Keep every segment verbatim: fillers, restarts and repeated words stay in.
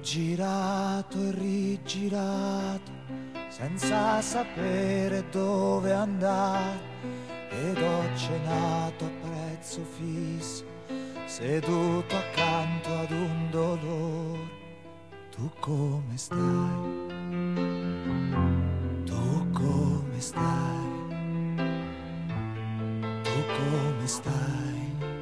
girato e rigirato senza sapere dove andare ed ho cenato a prezzo fisso seduto accanto ad un dolore. Tu come stai? Tu come stai? Tu come stai?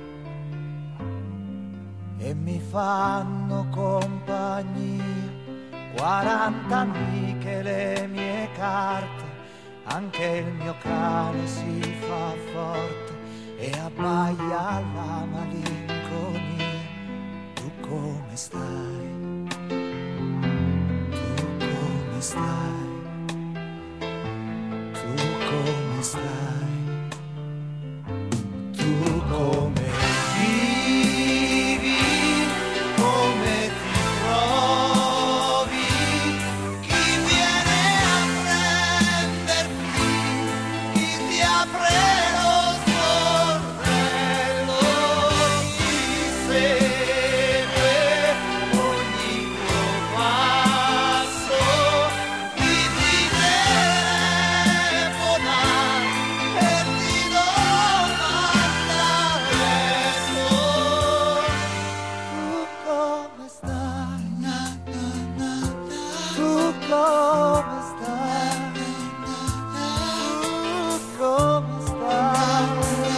E mi fanno compagnia quaranta amiche, le mie carte, anche il mio cane si fa forte e abbaia alla malinconia. Tu come stai? Tu come stai? Tu come stai? Tu come vivi? Come ti trovi? Chi viene a prenderti? Chi ti apre lo sportello? Chi segue ogni tuo passo? Chi ti telefona e ti domanda adesso? Tu come stai? Tu come stai? Tu come stai?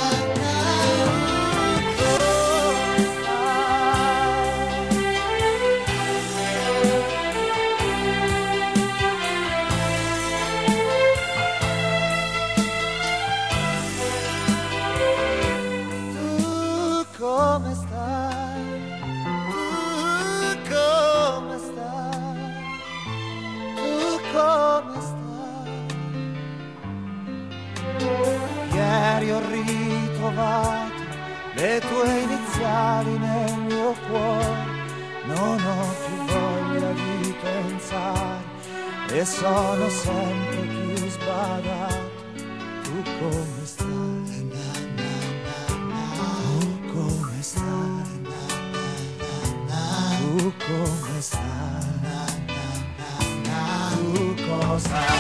Tu come stai? Tu come stai? Tu come stai? Ieri ho ritrovato le tue iniziali nel mio cuore, non ho più voglia di pensare e sono sempre più sbadato. Tu come stai? Tu come stai? Tu come stai? Tu cosa